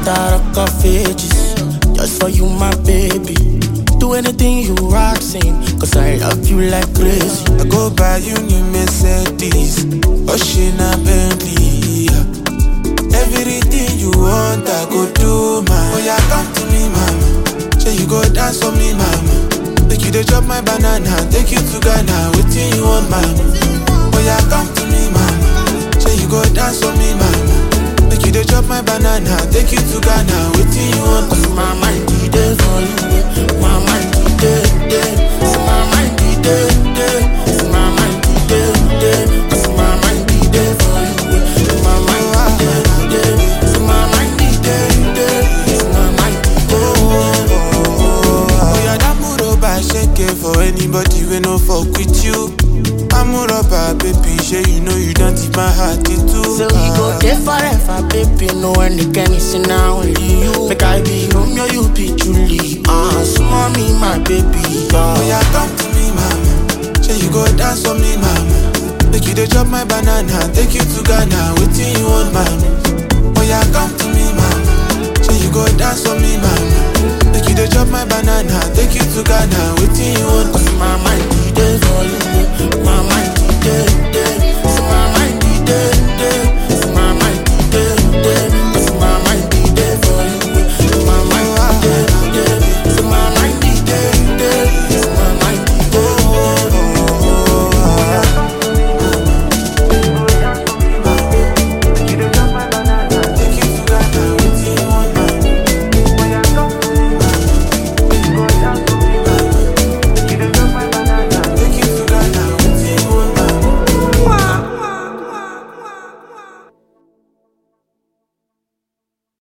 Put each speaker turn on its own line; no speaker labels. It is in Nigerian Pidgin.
rock of ages. Just for you, my baby. Do anything you asking, cause I love you like crazy.
I go buy you new Mercedes, Oshina Bentley. Everything you want, I go do, man. Oh yeah, come to me, mama. Say you go dance for me, mama. Take you to chop my banana, take you to Ghana. Waiting you want, mama. Oh yeah, come to me, mama. Say you go dance for me, mama. Take you to chop my banana, take you to Ghana. Waiting you want,
cause my mind be there for you. My mind be there. So my mind be there. So my mind be there. Cause my mind be there for you. My mind be there. So my mind be there. So my mind be there.
Oh yeah, that Muroba shake it for anybody we no fuck with you. I'm Muroba, baby, sure you know you don't take my heart into.
So we go there forever, baby. No one can listen now, only you. Make I be Romeo, you be Julie. So mommy, my baby.
Oh yeah, come to me, mama. Say you go dance for me, mama. Take you to chop my banana, take you to Ghana. Waiting you want, mama.